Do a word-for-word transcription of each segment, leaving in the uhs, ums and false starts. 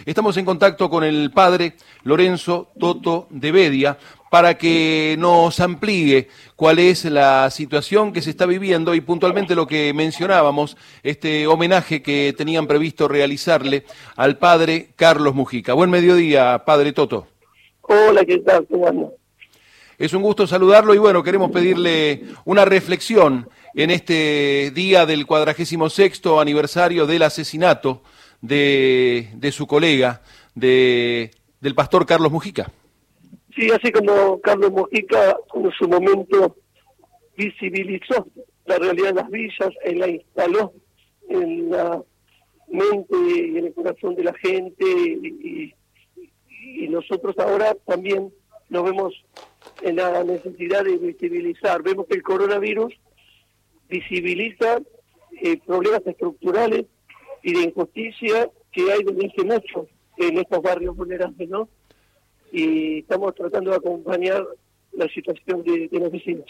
Estamos en contacto con el padre Lorenzo Toto de Bedia para que nos amplíe cuál es la situación que se está viviendo y puntualmente lo que mencionábamos, este homenaje que tenían previsto realizarle al padre Carlos Mujica. Buen mediodía, padre Toto. Hola, ¿qué tal? ¿Cómo andas? Es un gusto saludarlo y bueno, queremos pedirle una reflexión en este día del cuadragésimo sexto aniversario del asesinato de, de su colega, de, del pastor Carlos Mujica. Sí, así como Carlos Mujica en su momento visibilizó la realidad de las villas, él la instaló en la mente y en el corazón de la gente y, y, y nosotros ahora también nos vemos en la necesidad de visibilizar. Vemos que el coronavirus visibiliza eh, problemas estructurales y de injusticia que hay desde hace mucho en estos barrios vulnerables, ¿no? Y estamos tratando de acompañar la situación de, de los vecinos.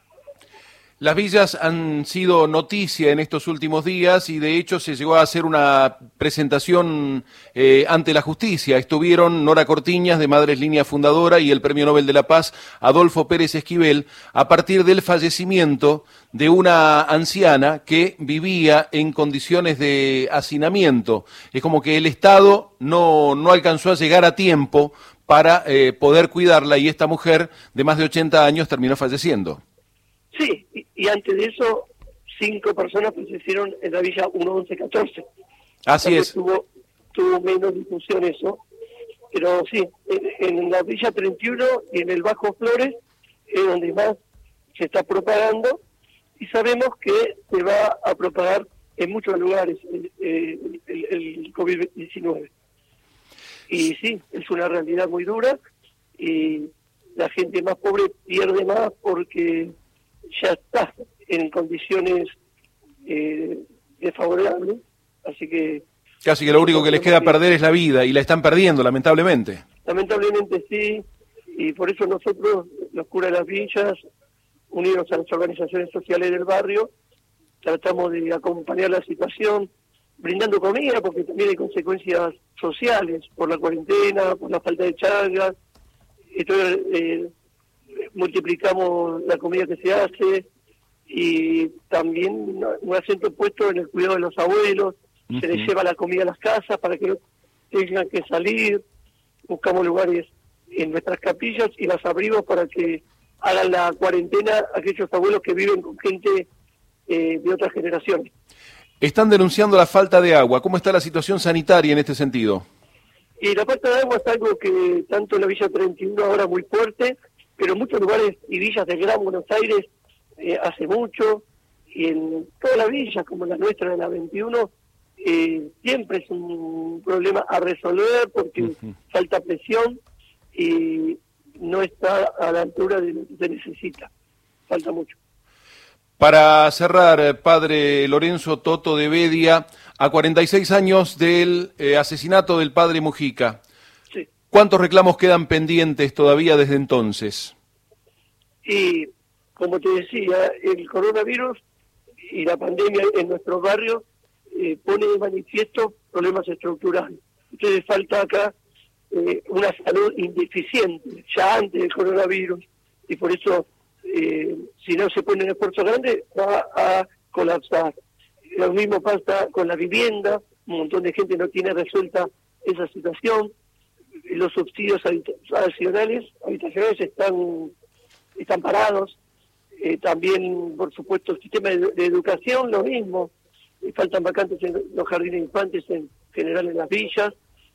Las villas han sido noticia en estos últimos días y de hecho se llegó a hacer una presentación eh, ante la justicia. Estuvieron Nora Cortiñas, de Madres Línea Fundadora, y el Premio Nobel de la Paz, Adolfo Pérez Esquivel, a partir del fallecimiento de una anciana que vivía en condiciones de hacinamiento. Es como que el Estado no, no alcanzó a llegar a tiempo para eh, poder cuidarla y esta mujer de más de ochenta años terminó falleciendo. Sí, y, y antes de eso, cinco personas fallecieron en la villa uno once catorce. Así es. Tuvo, tuvo menos difusión eso, pero sí, en, en la villa treinta y uno y en el Bajo Flores es donde más se está propagando y sabemos que se va a propagar en muchos lugares el, el, el, el COVID diecinueve. Y sí, es una realidad muy dura y la gente más pobre pierde más porque ya está en condiciones eh, desfavorables, así que... Casi que lo único que les queda perder es la vida, y la están perdiendo, lamentablemente. Lamentablemente sí, y por eso nosotros, los curas de las villas, unidos a las organizaciones sociales del barrio, tratamos de acompañar la situación, brindando comida, porque también hay consecuencias sociales, por la cuarentena, por la falta de changas, entonces... Eh, multiplicamos la comida que se hace y también un acento puesto en el cuidado de los abuelos. Uh-huh. Se les lleva la comida a las casas para que no tengan que salir, buscamos lugares en nuestras capillas y las abrimos para que hagan la cuarentena aquellos abuelos que viven con gente eh, de otras generaciones. Están denunciando la falta de agua. ¿Cómo está la situación sanitaria en este sentido? Y la falta de agua es algo que tanto en la Villa treinta y uno ahora muy fuerte, pero en muchos lugares y villas del Gran Buenos Aires eh, hace mucho, y en todas las villas, como la nuestra de la veintiuno, eh, siempre es un problema a resolver porque uh-huh. falta presión y no está a la altura de lo que se necesita. Falta mucho. Para cerrar, padre Lorenzo Toto de Bedia, a cuarenta y seis años del eh, asesinato del padre Mujica, ¿cuántos reclamos quedan pendientes todavía desde entonces? Y, como te decía, el coronavirus y la pandemia en nuestro barrio eh, pone de manifiesto problemas estructurales. Entonces falta acá eh, una salud indeficiente, ya antes del coronavirus, y por eso, eh, si no se pone un esfuerzo grande, va a colapsar. Lo mismo pasa con la vivienda, un montón de gente no tiene resuelta esa situación. Los subsidios habitacionales, habitacionales están, están parados, eh, también, por supuesto, el sistema de, de educación, lo mismo, eh, faltan vacantes en los jardines de infantes en general en las villas,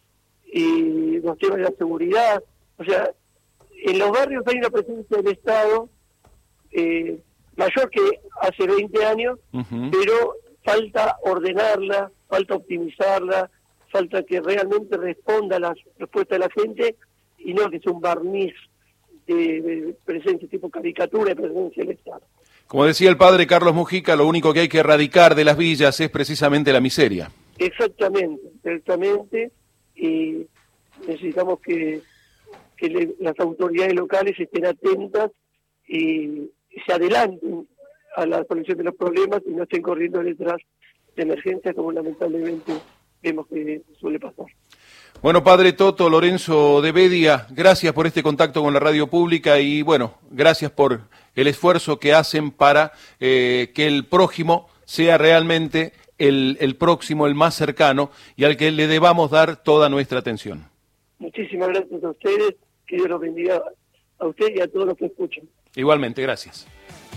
y los temas de la seguridad, o sea, en los barrios hay una presencia del Estado eh, mayor que hace veinte años, uh-huh. pero falta ordenarla, falta optimizarla, falta que realmente responda a las respuestas de la gente y no que sea un barniz de, de presencia, tipo caricatura de presencia del Estado. Como decía el padre Carlos Mujica, lo único que hay que erradicar de las villas es precisamente la miseria. Exactamente, exactamente, y necesitamos que, que le, las autoridades locales estén atentas y, y se adelanten a la solución de los problemas y no estén corriendo detrás de emergencias como lamentablemente vemos que suele pasar. Bueno, padre Toto Lorenzo de Bedia, gracias por este contacto con la radio pública y bueno, gracias por el esfuerzo que hacen para eh, que el prójimo sea realmente el, el próximo, el más cercano y al que le debamos dar toda nuestra atención. Muchísimas gracias a ustedes, que Dios los bendiga a usted y a todos los que escuchan. Igualmente, gracias.